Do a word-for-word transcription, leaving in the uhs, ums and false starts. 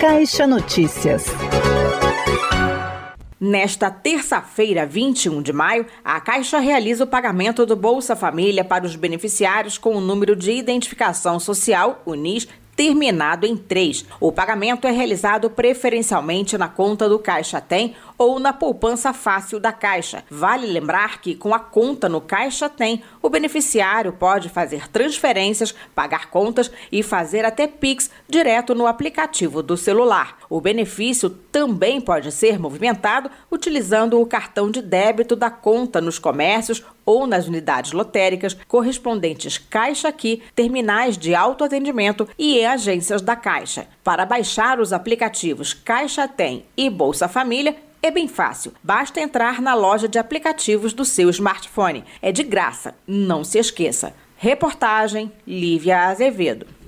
Caixa Notícias. Nesta terça-feira, vinte e um de maio, a Caixa realiza o pagamento do Bolsa Família para os beneficiários com o número de identificação social, o N I S, terminado em três. O pagamento é realizado preferencialmente na conta do Caixa Tem ou na poupança fácil da Caixa. Vale lembrar que, com a conta no Caixa Tem, o beneficiário pode fazer transferências, pagar contas e fazer até Pix direto no aplicativo do celular. O benefício também pode ser movimentado utilizando o cartão de débito da conta nos comércios ou nas unidades lotéricas, correspondentes Caixa Aqui, terminais de autoatendimento e em agências da Caixa. Para baixar os aplicativos Caixa Tem e Bolsa Família, é bem fácil. Basta entrar na loja de aplicativos do seu smartphone. É de graça, não se esqueça. Reportagem Lívia Azevedo.